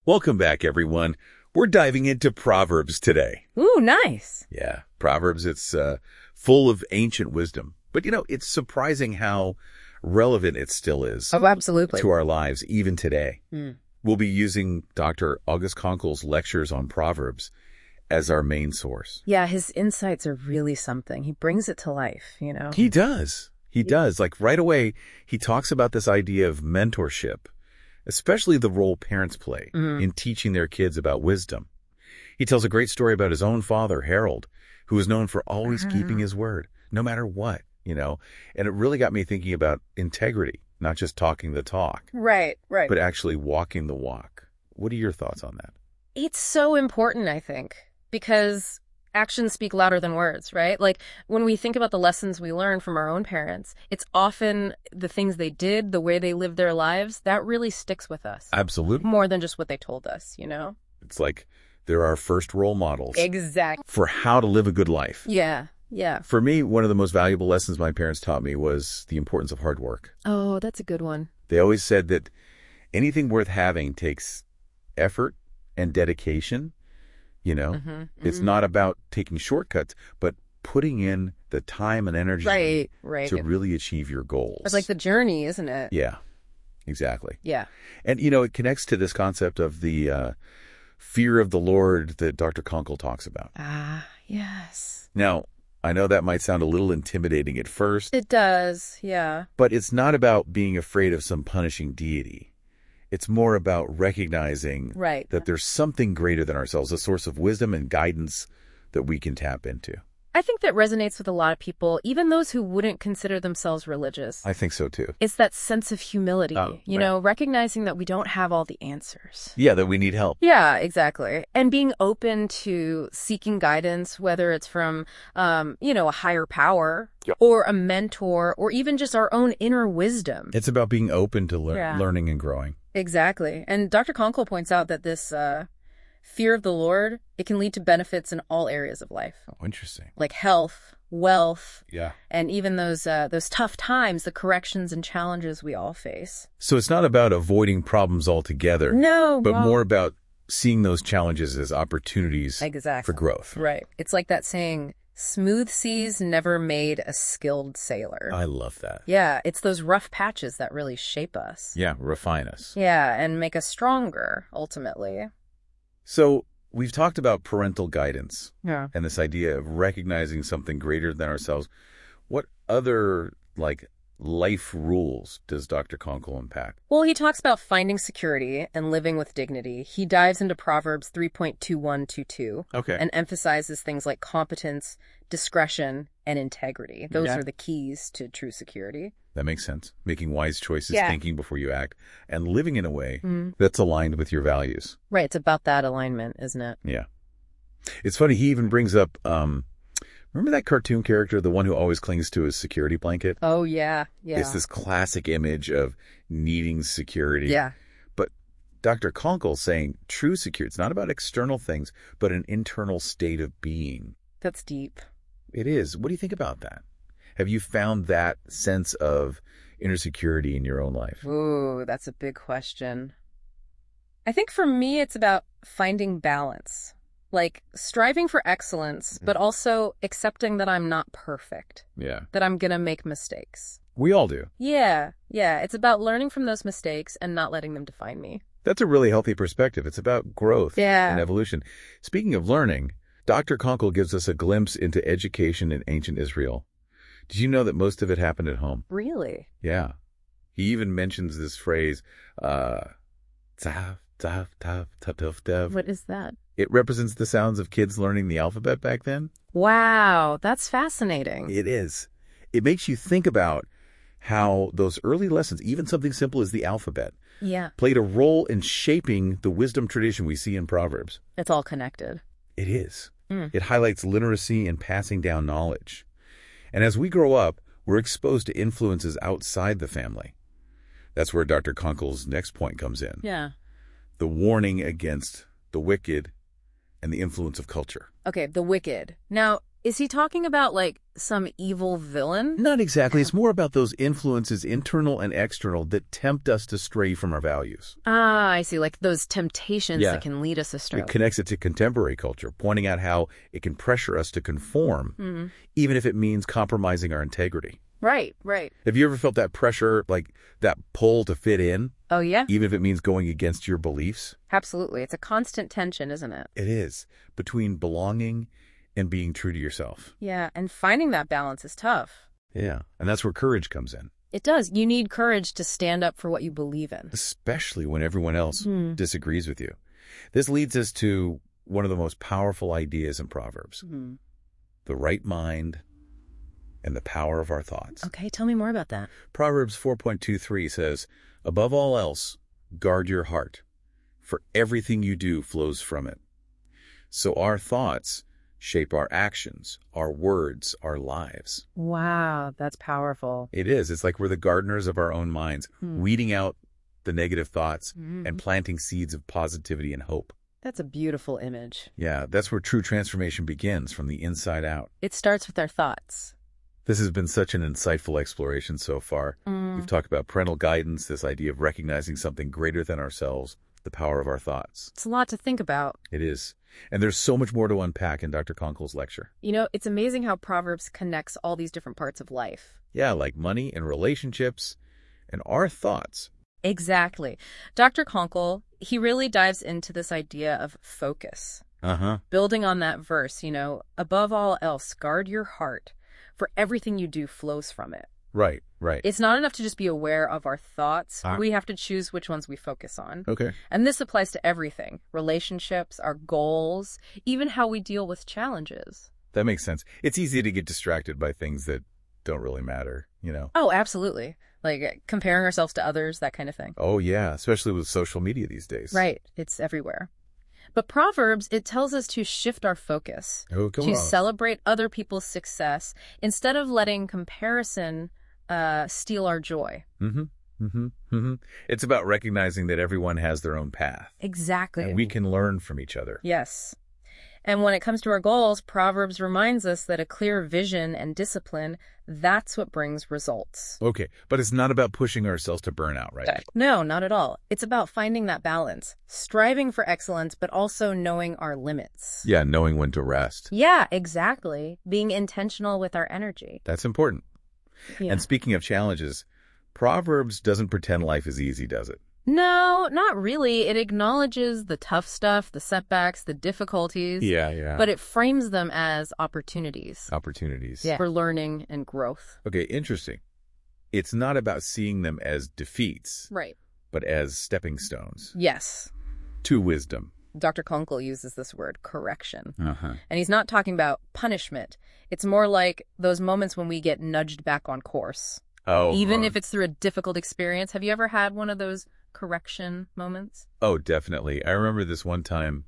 Welcome back, everyone. We're diving into Proverbs today. Ooh, nice. Yeah, Proverbs, it's full of ancient wisdom. But, it's surprising how relevant it still is Oh, absolutely. to our lives, even today. Mm. We'll be using Dr. August Konkel's lectures on Proverbs as our main source. Yeah, his insights are really something. He brings it to life, He does. He does. Like right away, he talks about this idea of mentorship, especially the role parents play in teaching their kids about wisdom. He tells a great story about his own father, Harold, who was known for always keeping his word, no matter what, and it really got me thinking about integrity, not just talking the talk, Right. but actually walking the walk. What are your thoughts on that? It's so important, I think, because actions speak louder than words, right? Like when we think about the lessons we learn from our own parents, it's often the things they did, the way they lived their lives, that really sticks with us. Absolutely. More than just what they told us, It's like they're our first role models Exactly. for how to live a good life. Yeah. For me, one of the most valuable lessons my parents taught me was the importance of hard work. Oh, that's a good one. They always said that anything worth having takes effort and dedication. It's not about taking shortcuts, but putting in the time and energy Right. to really achieve your goals. It's like the journey, isn't it? Yeah, exactly. Yeah. And, it connects to this concept of the fear of the Lord that Dr. Konkel talks about. Ah, yes. Now, I know that might sound a little intimidating at first, It does, yeah. but it's not about being afraid of some punishing deity. It's more about recognizing that there's something greater than ourselves, a source of wisdom and guidance that we can tap into. I think that resonates with a lot of people, even those who wouldn't consider themselves religious. I think so, too. It's that sense of humility, right. recognizing that we don't have all the answers. Yeah, that we need help. Yeah, exactly. And being open to seeking guidance, whether it's from, a higher power or a mentor or even just our own inner wisdom. It's about being open to learning and growing. Exactly. And Dr. Konkel points out that this fear of the Lord, it can lead to benefits in all areas of life. Oh, interesting. Like health, wealth, yeah, and even those tough times, the corrections and challenges we all face. So it's not about avoiding problems altogether. No. But more about seeing those challenges as opportunities for growth. Right. It's like that saying, smooth seas never made a skilled sailor. I love that. Yeah, it's those rough patches that really shape us. Yeah, refine us. Yeah, and make us stronger, ultimately. So we've talked about parental guidance Yeah. and this idea of recognizing something greater than ourselves. What other, life rules does Dr. Konkel unpack? Well, he talks about finding security and living with dignity. He dives into Proverbs 3.2122 and emphasizes things like competence, discretion, and integrity. Those are the keys to true security. That makes sense. Making wise choices, thinking before you act, and living in a way that's aligned with your values. Right. It's about that alignment, isn't it? Yeah. It's funny. He even brings up, remember that cartoon character, the one who always clings to his security blanket? Oh, yeah. Yeah. It's this classic image of needing security. Yeah. But Dr. Konkel's saying true security, it's not about external things, but an internal state of being. That's deep. It is. What do you think about that? Have you found that sense of inner security in your own life? Ooh, that's a big question. I think for me, it's about finding balance. Like striving for excellence, but also accepting that I'm not perfect. Yeah. That I'm going to make mistakes. We all do. Yeah. It's about learning from those mistakes and not letting them define me. That's a really healthy perspective. It's about growth Yeah. and evolution. Speaking of learning, Dr. Konkel gives us a glimpse into education in ancient Israel. Did you know that most of it happened at home? Really? Yeah. He even mentions this phrase, tav, tav, tav, tav, tav, tav. What is that? It represents the sounds of kids learning the alphabet back then. Wow, that's fascinating. It is. It makes you think about how those early lessons, even something simple as the alphabet, played a role in shaping the wisdom tradition we see in Proverbs. It's all connected. It is. It highlights literacy and passing down knowledge. And as we grow up, we're exposed to influences outside the family. That's where Dr. Konkel's next point comes in. Yeah. The warning against the wicked and the influence of culture. Okay, the wicked. Now, Is he talking about, like, some evil villain? Not exactly. It's more about those influences, internal and external, that tempt us to stray from our values. Ah, I see. Like those temptations Yeah. that can lead us astray. It connects it to contemporary culture, pointing out how it can pressure us to conform, even if it means compromising our integrity. Right, right. Have you ever felt that pressure, like that pull to fit in, Oh, yeah? even if it means going against your beliefs? Absolutely. It's a constant tension, isn't it? It is, between belonging and being true to yourself. Yeah, and finding that balance is tough. Yeah, and that's where courage comes in, It does. You need courage to stand up for what you believe in. especially when everyone else disagrees with you. This leads us to one of the most powerful ideas in Proverbs, the right mind and the power of our thoughts. Okay, tell me more about that. Proverbs 4.23 says, "Above all else, guard your heart, for everything you do flows from it." So our thoughts shape our actions, our words, our lives. Wow, that's powerful. It is. It's like we're the gardeners of our own minds, weeding out the negative thoughts and planting seeds of positivity and hope. That's a beautiful image. Yeah, that's where true transformation begins, from the inside out. It starts with our thoughts. This has been such an insightful exploration so far. We've talked about parental guidance, this idea of recognizing something greater than ourselves, the power of our thoughts. It's a lot to think about. It is. And there's so much more to unpack in Dr. Kunkel's lecture. You know, it's amazing how Proverbs connects all these different parts of life. Yeah, like money and relationships and our thoughts. Exactly. Dr. Kunkel, he really dives into this idea of focus. Building on that verse, above all else, guard your heart, for everything you do flows from it. Right, right. It's not enough to just be aware of our thoughts. We have to choose which ones we focus on. Okay. And this applies to everything. Relationships, our goals, even how we deal with challenges. That makes sense. It's easy to get distracted by things that don't really matter, Oh, absolutely. Like comparing ourselves to others, that kind of thing. Oh, yeah, especially with social media these days. Right. It's everywhere. But Proverbs, it tells us to shift our focus, to celebrate other people's success instead of letting comparison steal our joy. It's about recognizing that everyone has their own path. Exactly. And we can learn from each other. Yes. And when it comes to our goals, Proverbs reminds us that a clear vision and discipline, that's what brings results. Okay, but it's not about pushing ourselves to burnout, right? No, not at all. It's about finding that balance, striving for excellence, but also knowing our limits. Yeah, knowing when to rest. Yeah, exactly. Being intentional with our energy. That's important. Yeah. And speaking of challenges, Proverbs doesn't pretend life is easy, does it? No, not really. It acknowledges the tough stuff, the setbacks, the difficulties. Yeah. But it frames them as opportunities. Opportunities. For learning and growth. Okay, interesting. It's not about seeing them as defeats. Right. But as stepping stones. Yes. To wisdom. Dr. Kunkel uses this word, correction. Uh-huh. And he's not talking about punishment. It's more like those moments when we get nudged back on course. Oh. Even if it's through a difficult experience. Have you ever had one of those correction moments? Oh, definitely. I remember this one time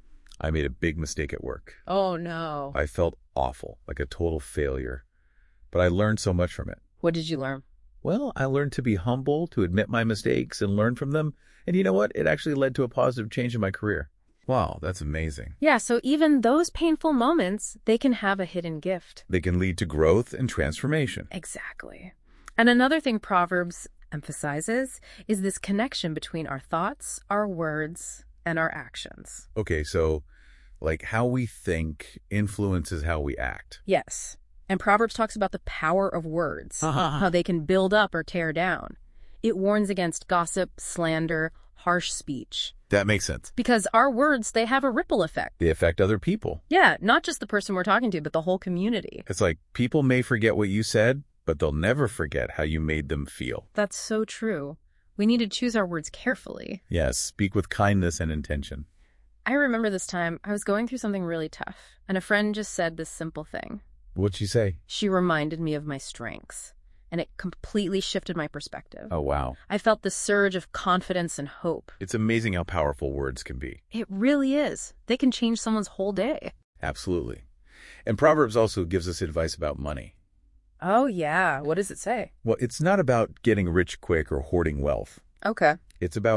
I made a big mistake at work. Oh, no. I felt awful, like a total failure. But I learned so much from it. What did you learn? Well, I learned to be humble, to admit my mistakes and learn from them. And you know what? It actually led to a positive change in my career. Wow, that's amazing. Yeah, so even those painful moments, they can have a hidden gift. They can lead to growth and transformation. Exactly. And another thing Proverbs emphasizes is this connection between our thoughts, our words, and our actions. Okay, so like how we think influences how we act. Yes. And Proverbs talks about the power of words, how they can build up or tear down. It warns against gossip, slander, harsh speech. That makes sense. Because our words, they have a ripple effect. They affect other people. Yeah, not just the person we're talking to, but the whole community. It's like people may forget what you said, but they'll never forget how you made them feel. That's so true. We need to choose our words carefully. Yes, speak with kindness and intention. I remember this time I was going through something really tough, and a friend just said this simple thing. What'd she say? She reminded me of my strengths, and it completely shifted my perspective. Oh, wow. I felt this surge of confidence and hope. It's amazing how powerful words can be. It really is. They can change someone's whole day. Absolutely. And Proverbs also gives us advice about money. Oh, yeah. What does it say? Well, it's not about getting rich quick or hoarding wealth. Okay. It's about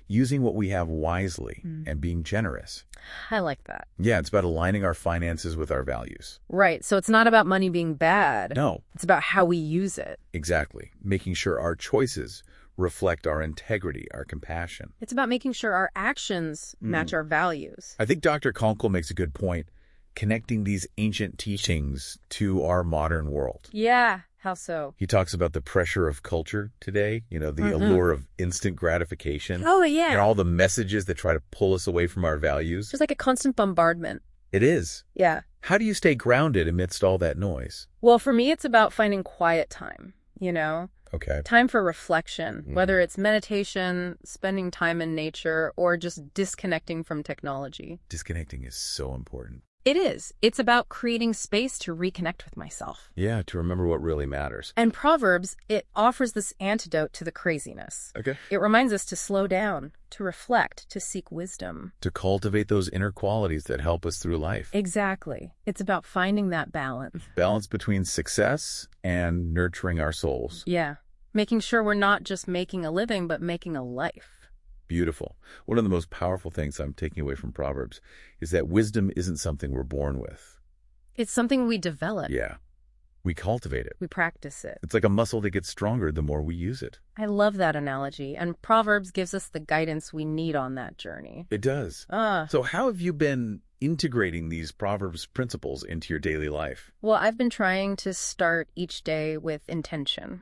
using what we have wisely and being generous. I like that. Yeah, it's about aligning our finances with our values. Right. So it's not about money being bad. No, It's about how we use it. exactly. Making sure our choices reflect our integrity, our compassion. It's about making sure our actions match our values. I think Dr. Conkle makes a good point, connecting these ancient teachings to our modern world. Yeah. How so? He talks about the pressure of culture today, the allure of instant gratification, Oh, yeah. and all the messages that try to pull us away from our values. Just like a constant bombardment. It is. Yeah. How do you stay grounded amidst all that noise? Well, for me, it's about finding quiet time, Okay. time for reflection, whether it's meditation, spending time in nature, or just disconnecting from technology. Disconnecting is so important. It is. It's about creating space to reconnect with myself. Yeah, to remember what really matters. And Proverbs, it offers this antidote to the craziness. Okay. It reminds us to slow down, to reflect, to seek wisdom. To cultivate those inner qualities that help us through life. Exactly. It's about finding that balance. Balance between success and nurturing our souls. Yeah. Making sure we're not just making a living, but making a life. Beautiful. One of the most powerful things I'm taking away from Proverbs is that wisdom isn't something we're born with. It's something we develop. Yeah. We cultivate it. We practice it. It's like a muscle that gets stronger the more we use it. I love that analogy, and Proverbs gives us the guidance we need on that journey. It does. So how have you been integrating these Proverbs principles into your daily life? Well, I've been trying to start each day with intention.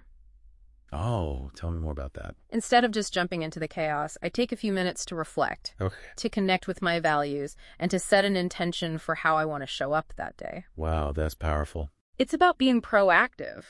Oh, tell me more about that. Instead of just jumping into the chaos, I take a few minutes to reflect, Okay. to connect with my values, and to set an intention for how I want to show up that day. Wow, that's powerful. It's about being proactive,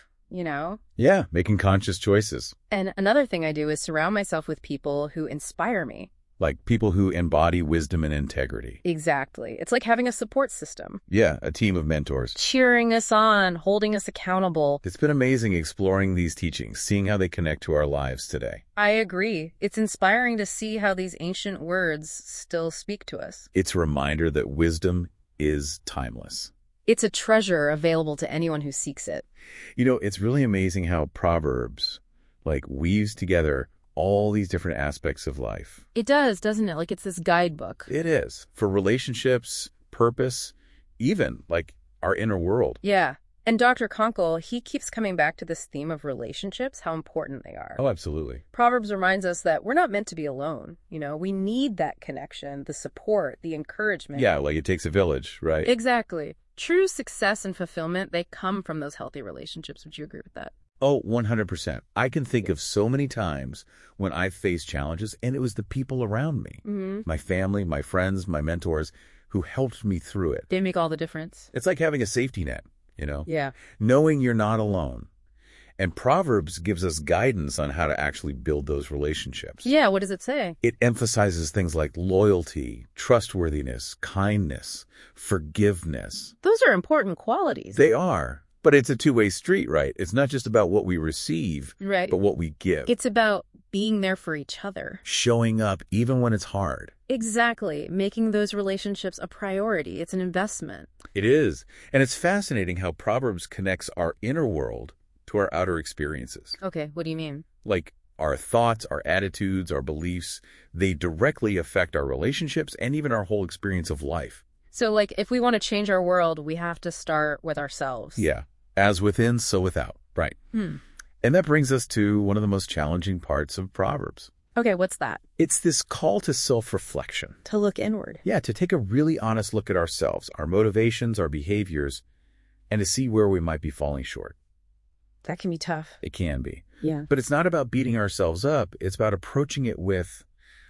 Yeah, making conscious choices. And another thing I do is surround myself with people who inspire me. Like people who embody wisdom and integrity. Exactly. It's like having a support system, Yeah, a team of mentors. cheering us on, holding us accountable. It's been amazing exploring these teachings, seeing how they connect to our lives today. I agree. It's inspiring to see how these ancient words still speak to us. It's a reminder that wisdom is timeless. It's a treasure available to anyone who seeks it. It's really amazing how Proverbs, weaves together all these different aspects of life. It does, doesn't it? Like it's this guidebook. It is. For relationships, purpose, even, our inner world. Yeah. And Dr. Conkle, he keeps coming back to this theme of relationships, how important they are. Oh, absolutely. Proverbs reminds us that we're not meant to be alone. We need that connection, the support, the encouragement. Yeah, it takes a village, right? Exactly. True success and fulfillment, they come from those healthy relationships. Would you agree with that? Oh, 100%. I can think of so many times when I've faced challenges, and it was the people around me, my family, my friends, my mentors, who helped me through it. They make all the difference. It's like having a safety net, Yeah. knowing you're not alone. And Proverbs gives us guidance on how to actually build those relationships. Yeah, what does it say? It emphasizes things like loyalty, trustworthiness, kindness, forgiveness. Those are important qualities. They are. But it's a two-way street, right? It's not just about what we receive, Right. but what we give. It's about being there for each other. Showing up even when it's hard. Exactly. Making those relationships a priority. It's an investment. It is. And it's fascinating how Proverbs connects our inner world to our outer experiences. Okay, what do you mean? Like our thoughts, our attitudes, our beliefs, they directly affect our relationships and even our whole experience of life. So, if we want to change our world, we have to start with ourselves. Yeah. As within, so without. Right. And that brings us to one of the most challenging parts of Proverbs. Okay, what's that? It's this call to self-reflection. To look inward. Yeah, to take a really honest look at ourselves, our motivations, our behaviors, and to see where we might be falling short. That can be tough. It can be. Yeah. But it's not about beating ourselves up. It's about approaching it with,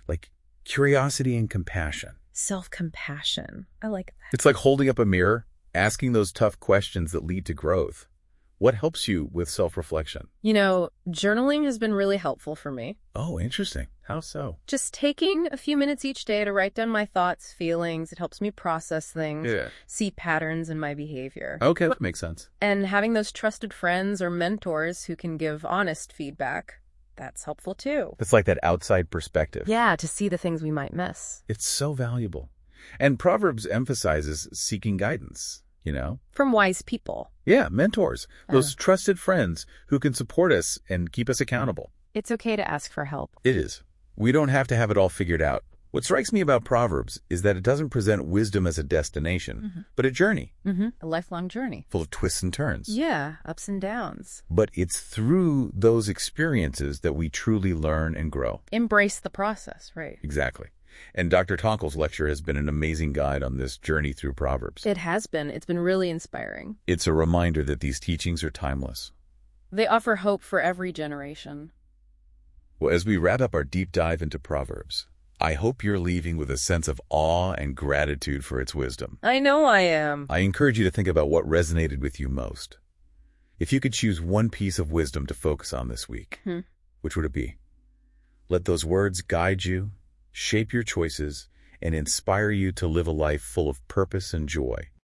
curiosity and compassion. Self-compassion. I like that. It's like holding up a mirror, asking those tough questions that lead to growth. What helps you with self-reflection? Journaling has been really helpful for me. Oh, interesting. How so? Just taking a few minutes each day to write down my thoughts, feelings. It helps me process things, see patterns in my behavior. Okay, that makes sense. And having those trusted friends or mentors who can give honest feedback, that's helpful too. It's like that outside perspective. Yeah, to see the things we might miss. It's so valuable. And Proverbs emphasizes seeking guidance, From wise people. Yeah, mentors, those trusted friends who can support us and keep us accountable. It's okay to ask for help. It is. We don't have to have it all figured out. What strikes me about Proverbs is that it doesn't present wisdom as a destination, but a journey. A lifelong journey. Full of twists and turns. Yeah, ups and downs. But it's through those experiences that we truly learn and grow. Embrace the process, right? Exactly. And Dr. Tonkel's lecture has been an amazing guide on this journey through Proverbs. It has been. It's been really inspiring. It's a reminder that these teachings are timeless. They offer hope for every generation. Well, as we wrap up our deep dive into Proverbs, I hope you're leaving with a sense of awe and gratitude for its wisdom. I know I am. I encourage you to think about what resonated with you most. If you could choose one piece of wisdom to focus on this week, which would it be? Let those words guide you, shape your choices, and inspire you to live a life full of purpose and joy.